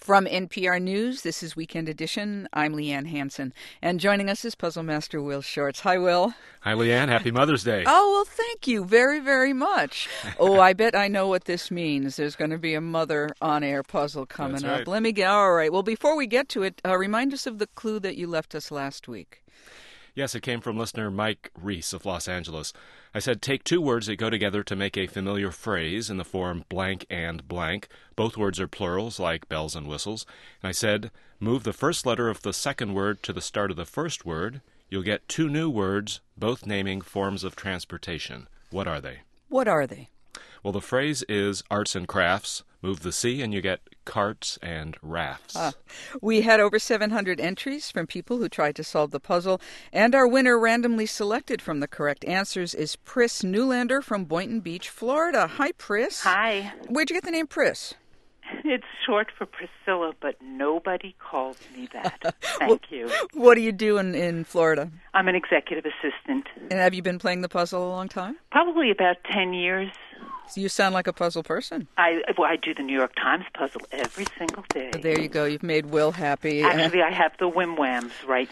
From NPR News, this is Weekend Edition. I'm Leanne Hansen. And joining us is Puzzle Master Will Shortz. Hi, Will. Hi, Leanne. Happy Mother's Day. Oh, well, thank you very, very much. Oh, I bet I know what this means. There's going to be a mother on-air puzzle coming That's up. right. All right. Well, before we get to it, remind us of the clue that you left us last week. Yes, it came from listener Mike Reese of Los Angeles. I said, take two words that go together to make a familiar phrase in the form blank and blank. Both words are plurals, like bells and whistles. And I said, move the first letter of the second word to the start of the first word. You'll get two new words, both naming forms of transportation. What are they? What are they? Well, the phrase is arts and crafts. Move the C and you get carts and rafts. We had over 700 entries from people who tried to solve the puzzle, and our winner randomly selected from the correct answers is Pris Newlander from Boynton Beach, Florida. Hi, Pris. Hi. Where'd you get the name Pris? It's short for Priscilla, but nobody calls me that. Thank you. What do you do in Florida? I'm an executive assistant. And have you been playing the puzzle a long time? Probably about 10 years. So you sound like a puzzle person. I do the New York Times puzzle every single day. There you go. You've made Will happy. Actually, I have the Wim Whams right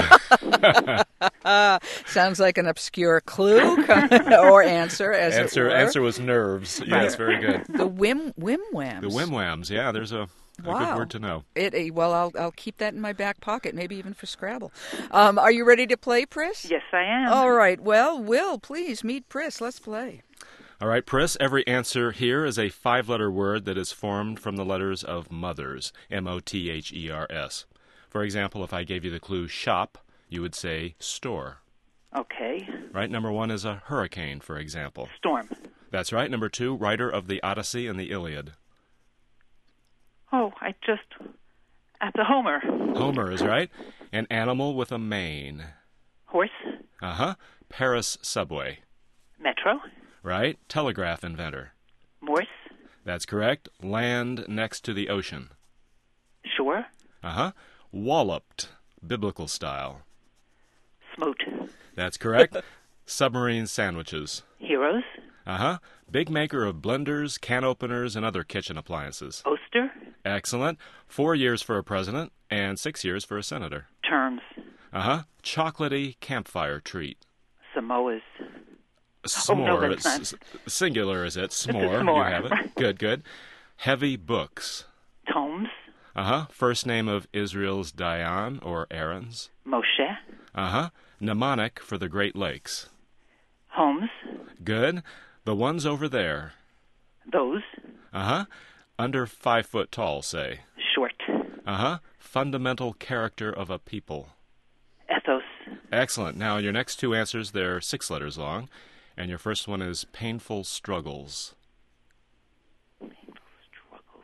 now. Sounds like an obscure clue or answer, as it were. Answer was nerves. Yes, very good. The Wim Whams. The Wim Whams. Yeah, there's a good word to know. Well, I'll keep that in my back pocket, maybe even for Scrabble. Are you ready to play, Pris? Yes, I am. All right. Well, Will, please meet Pris. Let's play. All right, Pris, every answer here is a five-letter word that is formed from the letters of mothers, M-O-T-H-E-R-S. For example, if I gave you the clue shop, you would say store. Okay. Right, number one is a hurricane, for example. Storm. That's right. Number two, writer of the Odyssey and the Iliad. Oh, at the Homer. Homer is right. An animal with a mane. Horse. Uh-huh. Paris subway. Metro. Right. Telegraph inventor. Morse. That's correct. Land next to the ocean. Shore. Uh-huh. Walloped. Biblical style. Smote. That's correct. Submarine sandwiches. Heroes. Uh-huh. Big maker of blenders, can openers, and other kitchen appliances. Oster. Excellent. 4 years for a president and 6 years for a senator. Terms. Uh-huh. Chocolatey campfire treat. Samoas. S'more. Oh, no, that's not. Singular, is it? S'more. It's a s'more. You have it. Good, good. Heavy books. Tomes. Uh-huh. First name of Israel's Diane or Aaron's. Moshe. Uh-huh. Mnemonic for the Great Lakes. Holmes. Good. The ones over there. Those. Uh-huh. Under 5 foot tall, say. Short. Uh-huh. Fundamental character of a people. Ethos. Excellent. Now, your next two answers, they're 6 letters long. And your first one is painful struggles. Painful struggles.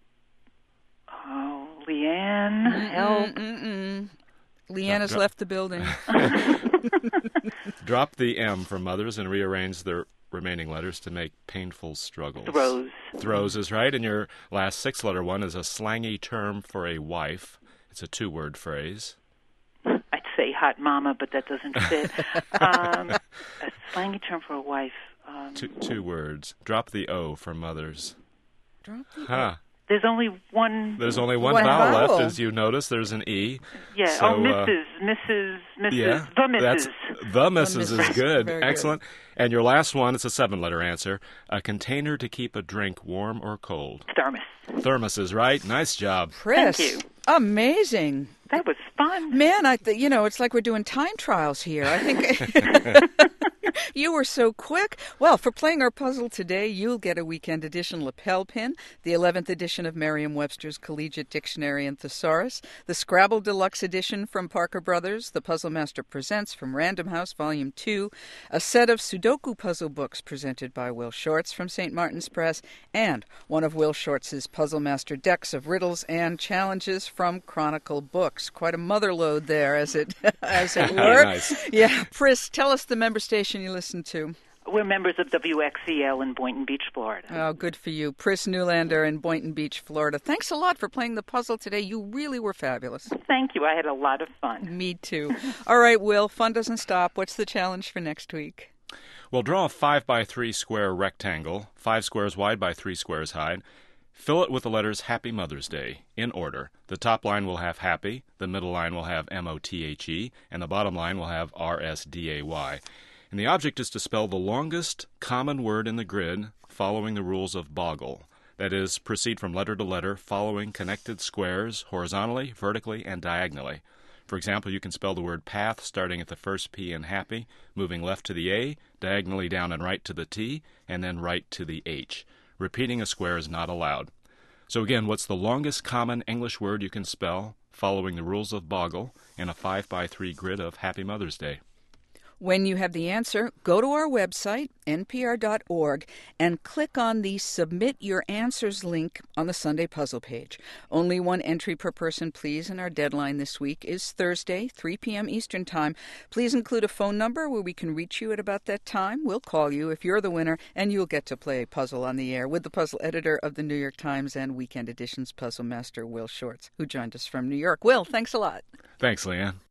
Oh, Leanne, help. Leanne has left the building. Drop the M for mothers and rearrange the remaining letters to make painful struggles. Throws. Throws is right. And your last 6-letter one is a slangy term for a wife. It's a 2-word phrase. I'd say hot mama, but that doesn't fit. A slangy term for a wife. Two words. Drop the O for mothers. Drop the Huh. There's only one. There's only one One vowel vowel. left, as you notice. There's an E. Yeah. So, Mrs. Yeah, The Mrs. That's, the Mrs. is Mrs. good. Very good. Excellent. And your last one, it's a 7-letter answer. A container to keep a drink warm or cold. Thermos. Thermos is right. Nice job. Pris. Thank you. Amazing. That was fun. Man, it's like we're doing time trials here. I think you were so quick. Well, for playing our puzzle today, you'll get a Weekend Edition lapel pin, the 11th edition of Merriam-Webster's Collegiate Dictionary and Thesaurus, the Scrabble Deluxe Edition from Parker Brothers, the Puzzle Master Presents from Random House Volume 2, a set of Sudoku puzzle books presented by Will Shortz from St. Martin's Press, and one of Will Shortz's Puzzle Master decks of riddles and challenges from Chronicle Books. Quite a mother load there, as it were. Nice. Yeah, Pris, tell us the member station you listen to. We're members of WXCL in Boynton Beach, Florida. Oh, good for you. Pris Newlander in Boynton Beach, Florida. Thanks a lot for playing the puzzle today. You really were fabulous. Thank you. I had a lot of fun. Me too. All right, Will, fun doesn't stop. What's the challenge for next week? Well, draw a 5 by 3 square rectangle, 5 squares wide by 3 squares high. Fill it with the letters Happy Mother's Day, in order. The top line will have happy, the middle line will have M-O-T-H-E, and the bottom line will have R-S-D-A-Y. And the object is to spell the longest common word in the grid following the rules of Boggle. That is, proceed from letter to letter following connected squares horizontally, vertically, and diagonally. For example, you can spell the word path starting at the first P in happy, moving left to the A, diagonally down and right to the T, and then right to the H. Repeating a square is not allowed. So again, what's the longest common English word you can spell following the rules of Boggle in a 5x3 grid of Happy Mother's Day? When you have the answer, go to our website, npr.org, and click on the Submit Your Answers link on the Sunday Puzzle page. Only one entry per person, please, and our deadline this week is Thursday, 3 p.m. Eastern Time. Please include a phone number where we can reach you at about that time. We'll call you if you're the winner, and you'll get to play a puzzle on the air with the puzzle editor of the New York Times and Weekend Edition's puzzle master, Will Shortz, who joined us from New York. Will, thanks a lot. Thanks, Leanne.